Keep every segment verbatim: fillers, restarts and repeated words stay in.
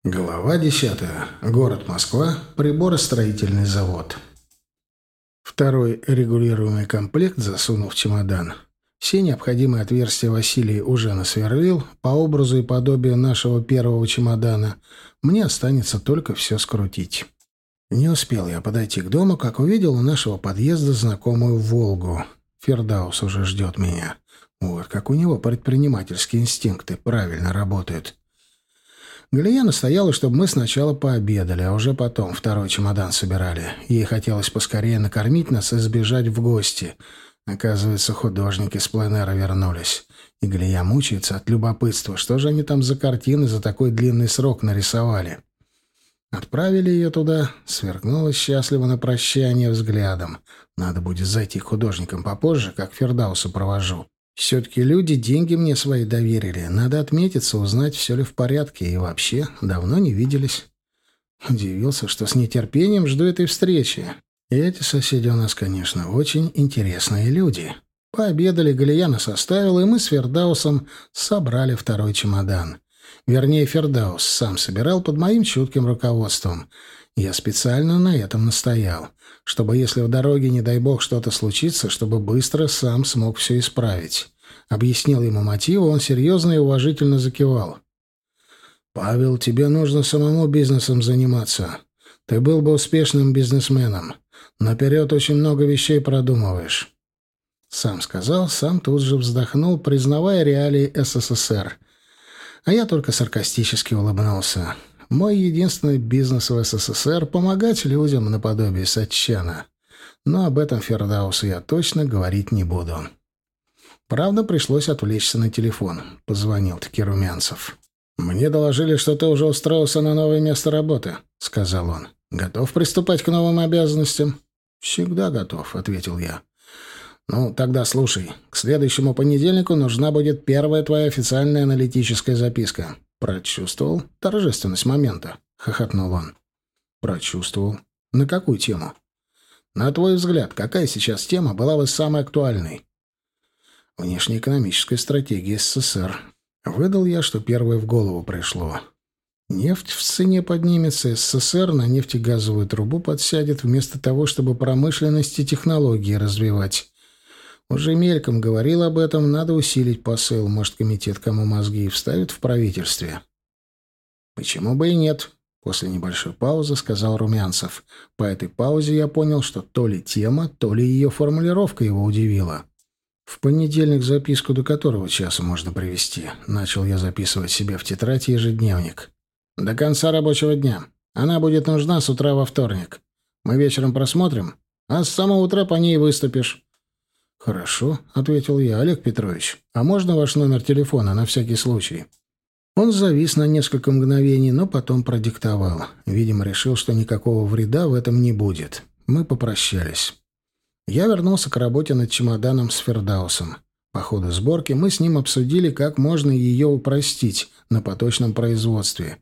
Глава десятая. Город Москва. Приборостроительный завод. Второй регулируемый комплект засунул в чемодан. Все необходимые отверстия Василий уже насверлил, по образу и подобию нашего первого чемодана. Мне останется только все скрутить. Не успел я подойти к дому, как увидел у нашего подъезда знакомую «Волгу». Фердаус уже ждет меня. Вот как у него предпринимательские инстинкты правильно работают. Галия настояла, чтобы мы сначала пообедали, а уже потом второй чемодан собирали. Ей хотелось поскорее накормить нас и сбежать в гости. Оказывается, художники с пленэра вернулись. И Галия мучается от любопытства, что же они там за картины за такой длинный срок нарисовали. Отправили ее туда, сверкнула счастливо на прощание взглядом. Надо будет зайти к художникам попозже, как Фердаусу провожу. Все-таки люди деньги мне свои доверили. Надо отметиться, узнать, все ли в порядке. И вообще, давно не виделись. Удивился, что с нетерпением жду этой встречи. И эти соседи у нас, конечно, очень интересные люди. Пообедали, Галия нас оставила, и мы с Фердаусом собрали второй чемодан. Вернее, Фердаус сам собирал под моим чутким руководством. Я специально на этом настоял, чтобы, если в дороге, не дай бог, что-то случится, чтобы быстро сам смог все исправить. Объяснил ему мотивы, он серьезно и уважительно закивал. «Павел, тебе нужно самому бизнесом заниматься. Ты был бы успешным бизнесменом. Наперед очень много вещей продумываешь». Сам сказал, сам тут же вздохнул, признавая реалии СССР. А я только саркастически улыбнулся. Мой единственный бизнес в СССР — помогать людям наподобие Сатчана. Но об этом Фердаусу я точно говорить не буду. Правда, пришлось отвлечься на телефон. Позвонил-таки Румянцев. «Мне доложили, что ты уже устроился на новое место работы», — сказал он. «Готов приступать к новым обязанностям?» «Всегда готов», — ответил я. «Ну, тогда слушай. К следующему понедельнику нужна будет первая твоя официальная аналитическая записка». «Прочувствовал торжественность момента», — хохотнул он. «Прочувствовал. На какую тему?» «На твой взгляд, какая сейчас тема была бы самой актуальной?» «Внешнеэкономическая стратегия СССР». Выдал я, что первое в голову пришло. Нефть в цене поднимется, СССР на нефтегазовую трубу подсядет вместо того, чтобы промышленность и технологии развивать. Уже мельком говорил об этом, надо усилить посыл, может, комитет кому мозги и вставит в правительстве. «Почему бы и нет?» — после небольшой паузы сказал Румянцев. По этой паузе я понял, что то ли тема, то ли ее формулировка его удивила. «В понедельник записку до которого часа можно привезти?» — начал я записывать себе в тетрадь ежедневник. «До конца рабочего дня. Она будет нужна с утра во вторник. Мы вечером просмотрим, а с самого утра по ней выступишь». «Хорошо», — ответил я. «Олег Петрович, а можно ваш номер телефона на всякий случай?» Он завис на несколько мгновений, но потом продиктовал. Видимо, решил, что никакого вреда в этом не будет. Мы попрощались. Я вернулся к работе над чемоданом с Фердаусом. По ходу сборки мы с ним обсудили, как можно ее упростить на поточном производстве.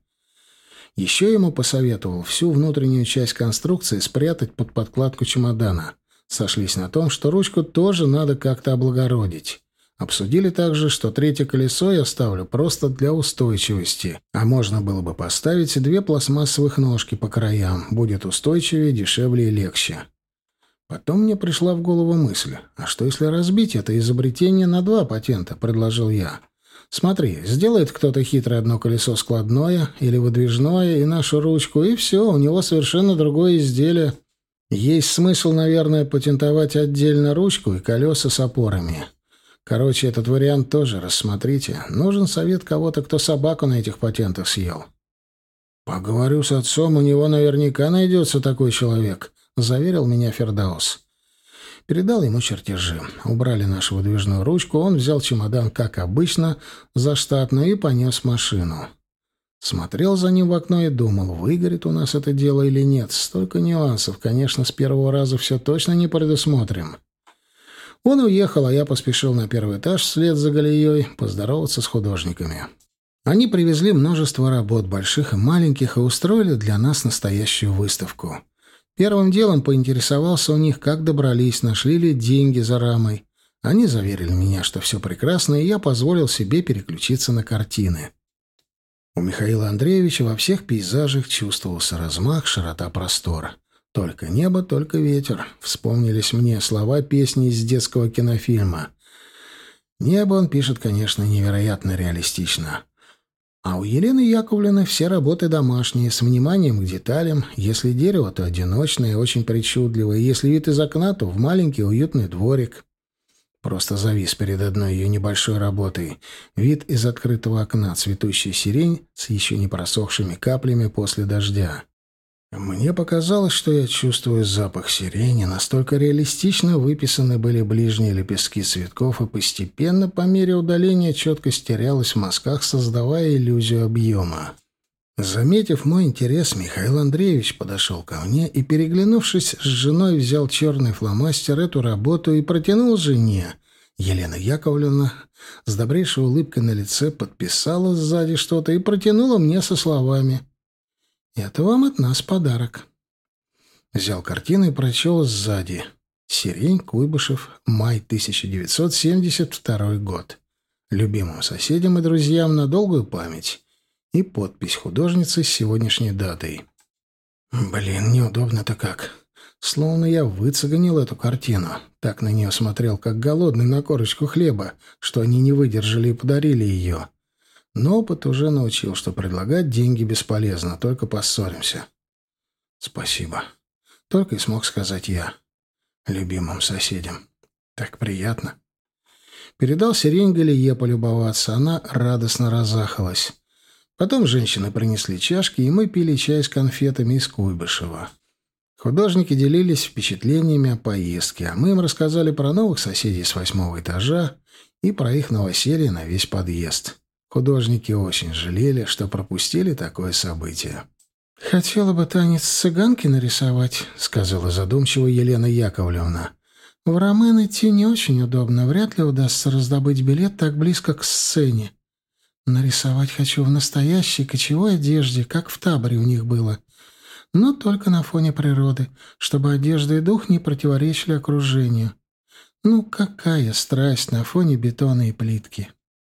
Еще ему посоветовал всю внутреннюю часть конструкции спрятать под подкладку чемодана. Сошлись на том, что ручку тоже надо как-то облагородить. Обсудили также, что третье колесо я ставлю просто для устойчивости, а можно было бы поставить две пластмассовых ножки по краям. Будет устойчивее, дешевле и легче. Потом мне пришла в голову мысль, а что если разбить это изобретение на два патента, предложил я. Смотри, сделает кто-то хитрое одно колесо складное или выдвижное и нашу ручку, и все, у него совершенно другое изделие. Есть смысл, наверное, патентовать отдельно ручку и колеса с опорами. Короче, этот вариант тоже рассмотрите. Нужен совет кого-то, кто собаку на этих патентах съел. «Поговорю с отцом, у него наверняка найдется такой человек», — заверил меня Фердаус. Передал ему чертежи. Убрали нашу выдвижную ручку, он взял чемодан, как обычно, за штатную и понес машину. Смотрел за ним в окно и думал, выгорит у нас это дело или нет. Столько нюансов, конечно, с первого раза все точно не предусмотрим. Он уехал, а я поспешил на первый этаж вслед за Галией поздороваться с художниками. Они привезли множество работ, больших и маленьких, и устроили для нас настоящую выставку. Первым делом поинтересовался у них, как добрались, нашли ли деньги за рамой. Они заверили меня, что все прекрасно, и я позволил себе переключиться на картины. У Михаила Андреевича во всех пейзажах чувствовался размах, широта простора. «Только небо, только ветер», — вспомнились мне слова песни из детского кинофильма. Небо он пишет, конечно, невероятно реалистично. А у Елены Яковлевны все работы домашние, с вниманием к деталям. Если дерево, то одиночное, очень причудливое. Если вид из окна, то в маленький уютный дворик. Просто завис перед одной ее небольшой работой. Вид из открытого окна, цветущая сирень с еще не просохшими каплями после дождя. Мне показалось, что я чувствую запах сирени, настолько реалистично выписаны были ближние лепестки цветков, и постепенно, по мере удаления, четкость терялась в мазках, создавая иллюзию объема. Заметив мой интерес, Михаил Андреевич подошел ко мне и, переглянувшись с женой, взял черный фломастер, эту работу, и протянул жене. Елена Яковлевна с добрейшей улыбкой на лице подписала сзади что-то и протянула мне со словами: «Это вам от нас подарок». Взял картину и прочел сзади: «Сирень, Куйбышев, май тысяча девятьсот семьдесят второй год. Любимым соседям и друзьям на долгую память». И подпись художницы с сегодняшней датой. Блин, неудобно-то как. Словно я выцеганил эту картину. Так на нее смотрел, как голодный на корочку хлеба, что они не выдержали и подарили ее. Но опыт уже научил, что предлагать деньги бесполезно, только поссоримся. «Спасибо», — только и смог сказать я. Любимым соседям. Так приятно. Передал сирень Галие полюбоваться, она радостно разахалась. Потом женщины принесли чашки, и мы пили чай с конфетами из Куйбышева. Художники делились впечатлениями о поездке, а мы им рассказали про новых соседей с восьмого этажа и про их новоселье на весь подъезд. Художники очень жалели, что пропустили такое событие. «Хотела бы танец цыганки нарисовать», — сказала задумчиво Елена Яковлевна. «В Ромен идти не очень удобно, вряд ли удастся раздобыть билет так близко к сцене. Нарисовать хочу в настоящей кочевой одежде, как в таборе у них было. Но только на фоне природы, чтобы одежда и дух не противоречили окружению. Ну, какая страсть на фоне бетона и плитки».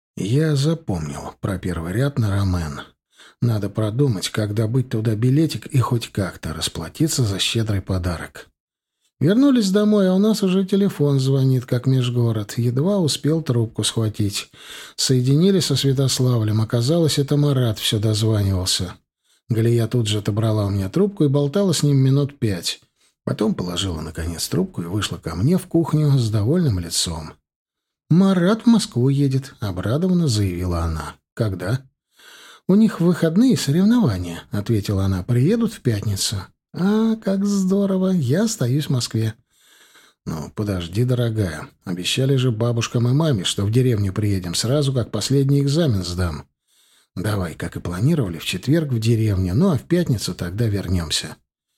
Я запомнил про первый ряд на Ромен. Надо продумать, как добыть туда билетик и хоть как-то расплатиться за щедрый подарок. Вернулись домой, а у нас уже телефон звонит, как межгород. Едва успел трубку схватить. Соединили со Святославлем. Оказалось, это Марат все дозванивался. Галия тут же отобрала у меня трубку и болтала с ним минут пять. Потом положила, наконец, трубку и вышла ко мне в кухню с довольным лицом. «Марат в Москву едет», — обрадованно заявила она. «Когда?» «У них выходные соревнования», — ответила она. «Приедут в пятницу». «А, как здорово! Я остаюсь в Москве». «Ну, подожди, дорогая. Обещали же бабушкам и маме, что в деревню приедем сразу, как последний экзамен сдам. Давай, как и планировали, в четверг в деревню, ну а в пятницу тогда вернемся».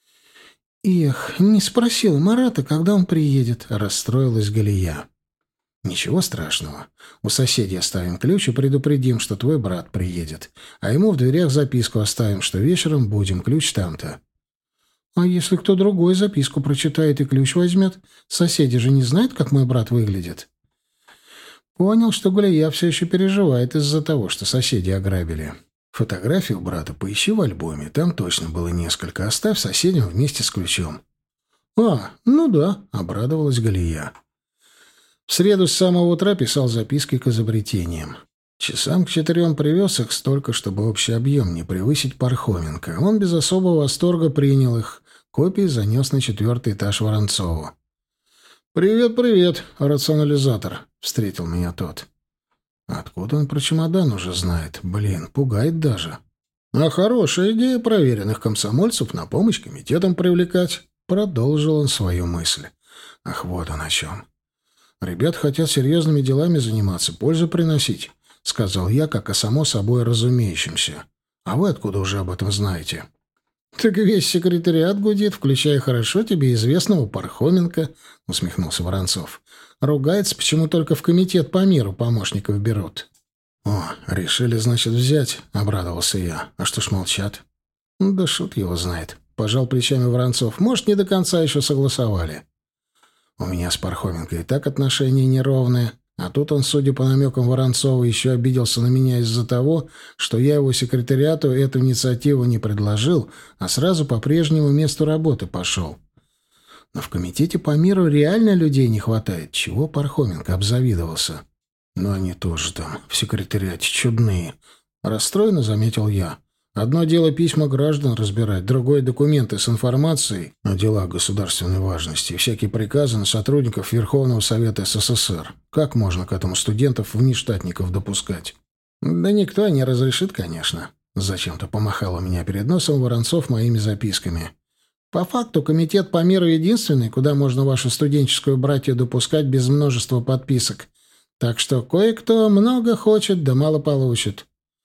«Эх, не спросила Марата, когда он приедет», — расстроилась Галия. «Ничего страшного. У соседей оставим ключ и предупредим, что твой брат приедет. А ему в дверях записку оставим, что вечером будем, ключ там-то». «А если кто другой записку прочитает и ключ возьмет? Соседи же не знают, как мой брат выглядит». Понял, что Галия все еще переживает из-за того, что соседи ограбили. «Фотографию брата поищи в альбоме. Там точно было несколько. Оставь соседям вместе с ключом». «А, ну да», — обрадовалась Галия. В среду с самого утра писал записки к изобретениям. Часам к четырем привез их столько, чтобы общий объем не превысить Пархоменко. Он без особого восторга принял их. Копии занес на четвертый этаж Воронцову. «Привет, привет, рационализатор», — встретил меня тот. Откуда он про чемодан уже знает? Блин, пугает даже. «А хорошая идея проверенных комсомольцев на помощь комитетам привлекать», — продолжил он свою мысль. «Ах, вот он о чем. Ребят хотят серьезными делами заниматься, пользу приносить», — сказал я, как о само собой разумеющемся. «А вы откуда уже об этом знаете?» «Так весь секретариат гудит, включая хорошо тебе известного Пархоменко», — усмехнулся Воронцов. «Ругается, почему только в комитет по миру помощников берут». «О, решили, значит, взять», — обрадовался я. «А что ж молчат?» «Да шут его знает», — пожал плечами Воронцов. «Может, не до конца еще согласовали». «У меня с Пархоменко и так отношения неровные», А тут он, судя по намекам Воронцова, еще обиделся на меня из-за того, что я его секретариату эту инициативу не предложил, а сразу по прежнему месту работы пошел. Но в комитете по миру реально людей не хватает, чего Пархоменко обзавидовался. Но они тоже там, в секретариате, чудные. Расстроенно заметил я. Одно дело письма граждан разбирать, другое — документы с информацией о делах государственной важности и всякие приказы на сотрудников Верховного Совета СССР. Как можно к этому студентов-внештатников допускать? Да никто не разрешит, конечно. Зачем-то помахал у меня перед носом Воронцов моими записками. По факту комитет по миру единственный, куда можно вашу студенческую братью допускать без множества подписок. Так что кое-кто много хочет, да мало получит.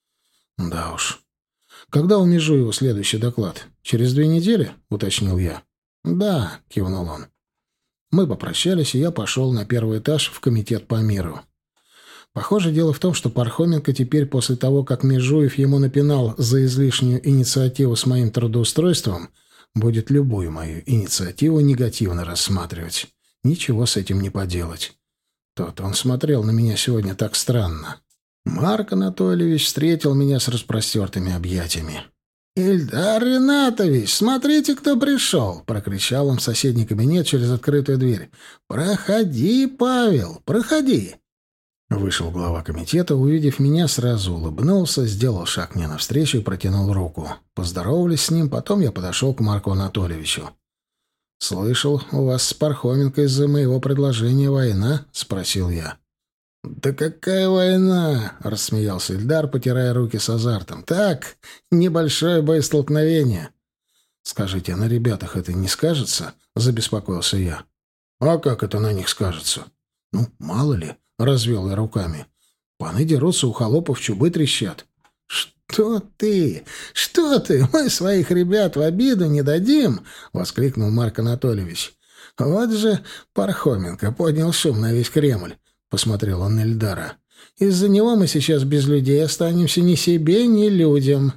Да уж. «Когда у Межуева следующий доклад? Через две недели?» — уточнил я. «Да», — кивнул он. Мы попрощались, и я пошел на первый этаж в комитет по миру. Похоже, дело в том, что Пархоменко теперь, после того, как Межуев ему напинал за излишнюю инициативу с моим трудоустройством, будет любую мою инициативу негативно рассматривать. Ничего с этим не поделать. Тот он смотрел на меня сегодня так странно. Марк Анатольевич встретил меня с распростертыми объятиями. «Ильдар Ринатович, смотрите, кто пришел!» — прокричал он в соседний кабинет через открытую дверь. «Проходи, Павел, проходи!» Вышел глава комитета, увидев меня, сразу улыбнулся, сделал шаг мне навстречу и протянул руку. Поздоровались с ним, потом я подошел к Марку Анатольевичу. «Слышал, у вас с Пархоменко из-за моего предложения война?» — спросил я. «Да какая война?» — рассмеялся Ильдар, потирая руки с азартом. «Так, небольшое боестолкновение». «Скажите, а на ребятах это не скажется?» — забеспокоился я. «А как это на них скажется?» «Ну, мало ли», — развел я руками. «Паны дерутся, у холопов чубы трещат». «Что ты? Что ты? Мы своих ребят в обиду не дадим!» — воскликнул Марк Анатольевич. «Вот же Пархоменко поднял шум на весь Кремль». Посмотрел он на Ильдара. «Из-за него мы сейчас без людей останемся ни себе, ни людям».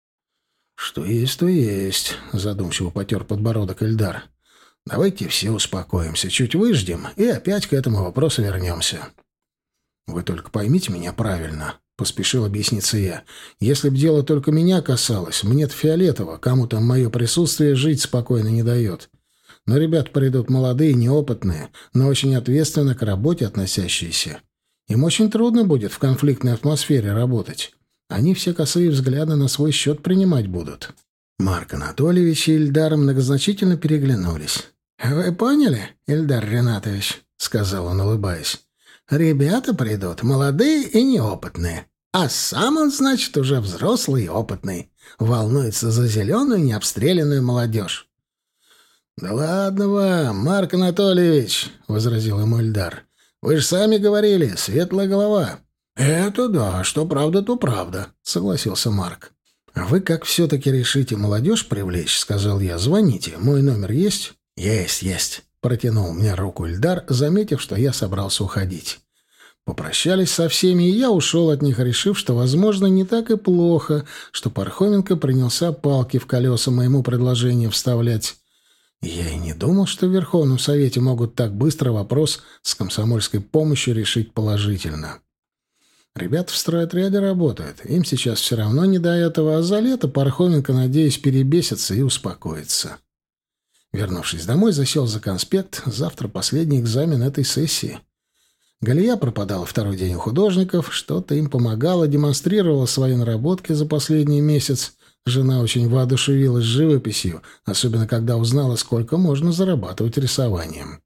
«Что есть, то есть», — задумчиво потер подбородок Ильдар. «Давайте все успокоимся, чуть выждем, и опять к этому вопросу вернемся». «Вы только поймите меня правильно», — поспешил объясниться я. «Если б дело только меня касалось, мне-то фиолетово, кому там мое присутствие жить спокойно не дает. Но ребята придут молодые, неопытные, но очень ответственно к работе относящиеся. Им очень трудно будет в конфликтной атмосфере работать. Они все косые взгляды на свой счет принимать будут». Марк Анатольевич и Ильдар многозначительно переглянулись. «Вы поняли, Ильдар Ринатович?» — сказал он, улыбаясь. «Ребята придут, молодые и неопытные. А сам он, значит, уже взрослый и опытный. Волнуется за зеленую необстрелянную молодежь». «Да ладно вам, Марк Анатольевич», — возразил ему Ильдар. «Вы же сами говорили, светлая голова». «Это да, что правда, то правда», — согласился Марк. «А вы как все-таки решите молодежь привлечь?» — сказал я. «Звоните. Мой номер есть?» «Есть, есть», — протянул мне руку Ильдар, заметив, что я собрался уходить. Попрощались со всеми, и я ушел от них, решив, что, возможно, не так и плохо, что Пархоменко принялся палки в колеса моему предложению вставлять. Я и не думал, что в Верховном Совете могут так быстро вопрос с комсомольской помощью решить положительно. Ребята в стройотряде работают. Им сейчас все равно не до этого, а за лето Пархоменко, надеюсь, перебесится и успокоится. Вернувшись домой, засел за конспект. Завтра последний экзамен этой сессии. Галия пропадала второй день у художников. Что-то им помогало, демонстрировала свои наработки за последний месяц. Жена очень воодушевилась живописью, особенно когда узнала, сколько можно зарабатывать рисованием.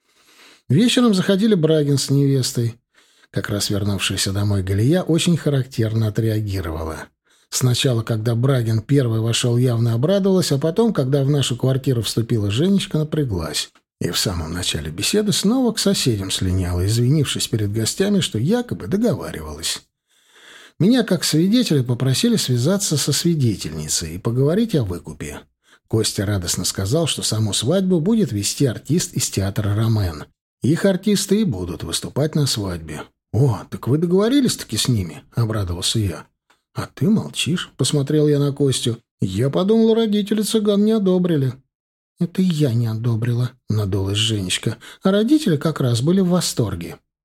Вечером заходили Брагин с невестой. Как раз вернувшаяся домой Галия очень характерно отреагировала. Сначала, когда Брагин первый вошел, явно обрадовалась, а потом, когда в нашу квартиру вступила Женечка, напряглась. И в самом начале беседы снова к соседям слиняла, извинившись перед гостями, что якобы договаривалась. Меня, как свидетеля, попросили связаться со свидетельницей и поговорить о выкупе. Костя радостно сказал, что саму свадьбу будет вести артист из театра «Ромен». Их артисты и будут выступать на свадьбе. «О, так вы договорились-таки с ними?» — обрадовался я. «А ты молчишь», — посмотрел я на Костю. «Я подумал, родители цыган не одобрили». «Это я не одобрила», — надулась Женечка. «А родители как раз были в восторге».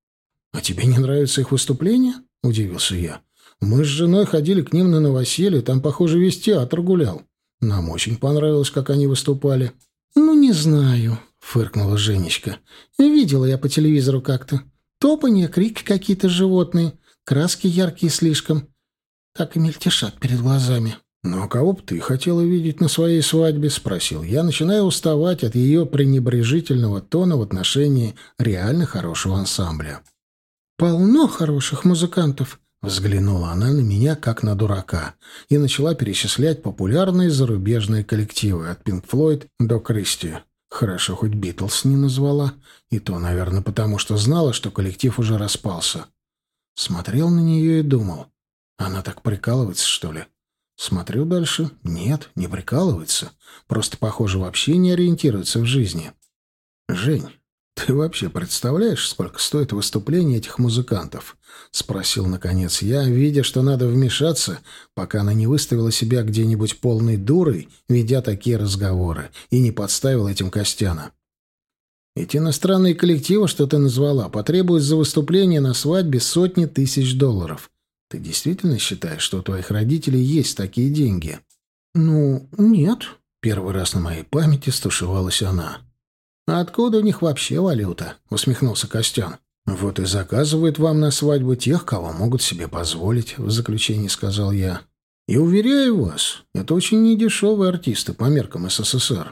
«А тебе не нравятся их выступления?» — удивился я. «Мы с женой ходили к ним на новоселье, там, похоже, весь театр гулял. Нам очень понравилось, как они выступали». «Ну, не знаю», — фыркнула Женечка. «Видела я по телевизору как-то. Топанье, крики какие-то животные, краски яркие слишком. Так и мельтешат перед глазами». «Ну, а кого бы ты хотела видеть на своей свадьбе?» — спросил я, начиная уставать от ее пренебрежительного тона в отношении реально хорошего ансамбля. «Полно хороших музыкантов», — взглянула она на меня, как на дурака, и начала перечислять популярные зарубежные коллективы от Pink Floyd до Кристи. Хорошо, хоть Битлз не назвала, и то, наверное, потому что знала, что коллектив уже распался. Смотрел на нее и думал, она так прикалывается, что ли? Смотрю дальше. Нет, не прикалывается. Просто, похоже, вообще не ориентируется в жизни. «Жень, ты вообще представляешь, сколько стоит выступление этих музыкантов?» — спросил, наконец, я, видя, что надо вмешаться, пока она не выставила себя где-нибудь полной дурой, ведя такие разговоры, и не подставила этим Костяна. «Эти иностранные коллективы, что ты назвала, потребуют за выступление на свадьбе сотни тысяч долларов. Ты действительно считаешь, что у твоих родителей есть такие деньги?» «Ну, нет», — первый раз на моей памяти стушевалась она. «А откуда у них вообще валюта?» — усмехнулся Костян. «Вот и заказывают вам на свадьбу тех, кого могут себе позволить», — в заключении сказал я. «И уверяю вас, это очень недешевые артисты по меркам СССР».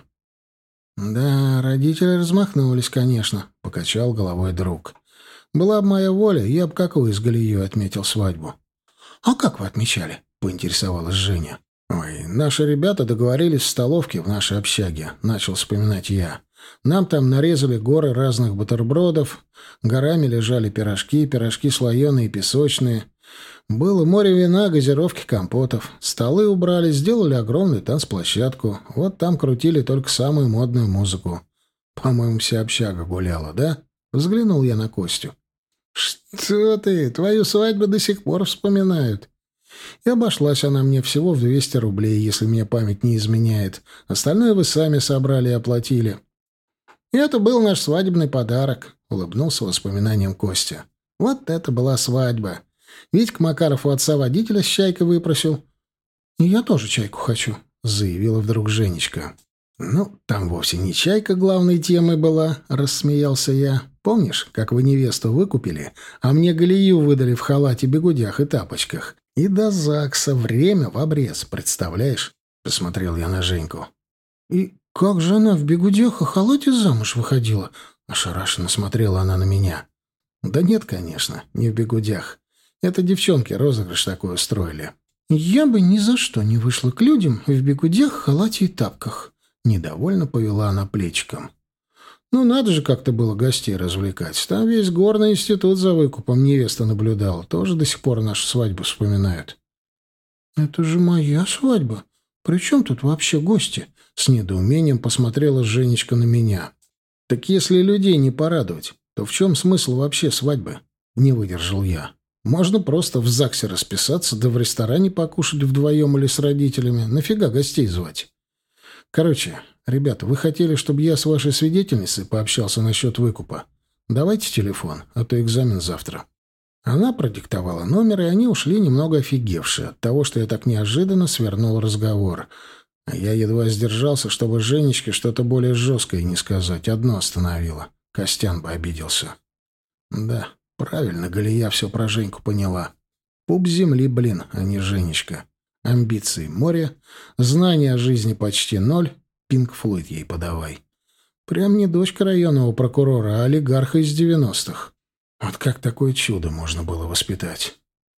«Да, родители размахнулись, конечно», — покачал головой друг. «Была бы моя воля, я бы как вы с Галией отметил свадьбу». «А как вы отмечали?» — поинтересовалась Женя. «Ой, наши ребята договорились в столовке в нашей общаге», — начал вспоминать я. «Нам там нарезали горы разных бутербродов, горами лежали пирожки, пирожки слоеные и песочные. Было море вина, газировки, компотов. Столы убрали, сделали огромную танцплощадку. Вот там крутили только самую модную музыку. По-моему, вся общага гуляла, да?» Взглянул я на Костю. «Что ты? Твою свадьбу до сих пор вспоминают». И обошлась она мне всего в двести рублей, если мне память не изменяет. Остальное вы сами собрали и оплатили. «Это был наш свадебный подарок», — улыбнулся воспоминанием Костя. «Вот это была свадьба. Витька Макаров у отца водителя с чайкой выпросил». «И я тоже чайку хочу», — заявила вдруг Женечка. «Ну, там вовсе не чайка главной темой была», — рассмеялся я. «Помнишь, как вы невесту выкупили, а мне Галию выдали в халате, бегудях и тапочках? И до ЗАГСа время в обрез, представляешь?» — посмотрел я на Женьку. «И как же она в бегудях и халате замуж выходила?» — ошарашенно смотрела она на меня. «Да нет, конечно, не в бегудях. Это девчонки розыгрыш такой устроили». «Я бы ни за что не вышла к людям в бегудях, халате и тапках». Недовольно повела она плечиком. «Ну, надо же как-то было гостей развлекать. Там весь горный институт за выкупом невеста наблюдал. Тоже до сих пор нашу свадьбу вспоминают». «Это же моя свадьба. При чем тут вообще гости?» С недоумением посмотрела Женечка на меня. «Так если людей не порадовать, то в чем смысл вообще свадьбы?» Не выдержал я. «Можно просто в ЗАГСе расписаться, да в ресторане покушать вдвоем или с родителями. Нафига гостей звать?» «Короче, ребята, вы хотели, чтобы я с вашей свидетельницей пообщался насчет выкупа? Давайте телефон, а то экзамен завтра». Она продиктовала номер, и они ушли немного офигевшие от того, что я так неожиданно свернул разговор. А я едва сдержался, чтобы Женечке что-то более жесткое не сказать. Одно остановило. Костян бы обиделся. Да, правильно, Галия все про Женьку поняла. Пуп земли, блин, а не Женечка. Амбиции море, знания о жизни почти ноль, Пинк Флойд ей подавай. Прям не дочка районного прокурора, а олигарха из девяностых. Вот как такое чудо можно было воспитать?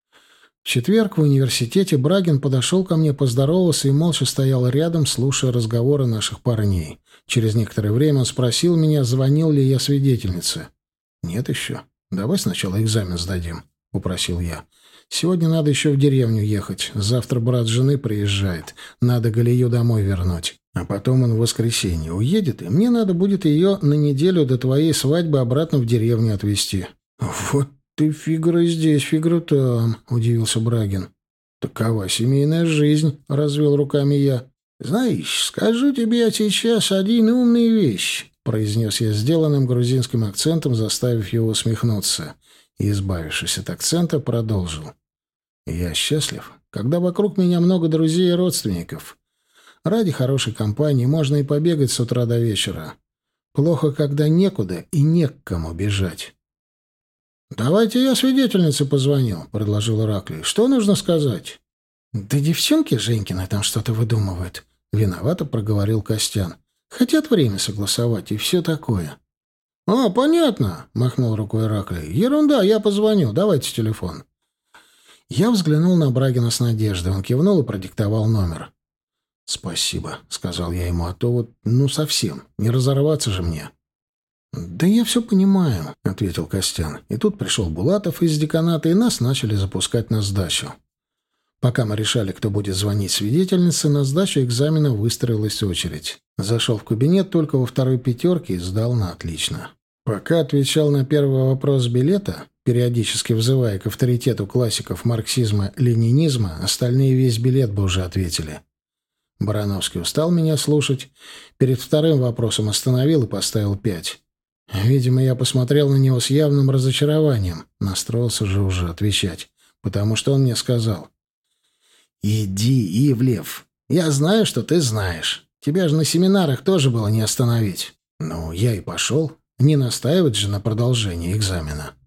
В четверг в университете Брагин подошел ко мне, поздоровался и молча стоял рядом, слушая разговоры наших парней. Через некоторое время он спросил меня, звонил ли я свидетельнице. «Нет еще. Давай сначала экзамен сдадим», — попросил я. «Сегодня надо еще в деревню ехать. Завтра брат жены приезжает. Надо Галию домой вернуть. А потом он в воскресенье уедет, и мне надо будет ее на неделю до твоей свадьбы обратно в деревню отвезти». «Вот ты фигура здесь, фигура там», — удивился Брагин. «Такова семейная жизнь», — развел руками я. «Знаешь, скажу тебе сейчас один умный вещь», — произнес я сделанным грузинским акцентом, заставив его усмехнуться. И, избавившись от акцента, продолжил. «Я счастлив, когда вокруг меня много друзей и родственников. Ради хорошей компании можно и побегать с утра до вечера. Плохо, когда некуда и не к кому бежать». «Давайте я свидетельнице позвоню», — предложил Ираклий. «Что нужно сказать?» «Да девчонки Женькины там что-то выдумывают», — виновато проговорил Костян. «Хотят время согласовать и все такое». «А, понятно», — махнул рукой Ираклий. «Ерунда, я позвоню. Давайте телефон». Я взглянул на Брагина с надеждой. Он кивнул и продиктовал номер. «Спасибо», — сказал я ему, — «а то вот, ну, совсем, не разорваться же мне». «Да я все понимаю», — ответил Костян. И тут пришел Булатов из деканата, и нас начали запускать на сдачу. Пока мы решали, кто будет звонить свидетельнице, на сдачу экзамена выстроилась очередь. Зашел в кабинет только во второй пятерке и сдал на отлично. Пока отвечал на первый вопрос билета, периодически взывая к авторитету классиков марксизма-ленинизма, остальные весь билет бы уже ответили. Барановский устал меня слушать. Перед вторым вопросом остановил и поставил пять. Видимо, я посмотрел на него с явным разочарованием. Настроился же уже отвечать, потому что он мне сказал: «Иди, Ивлев, я знаю, что ты знаешь. Тебя же на семинарах тоже было не остановить». Ну, я и пошел. Не настаивать же на продолжении экзамена.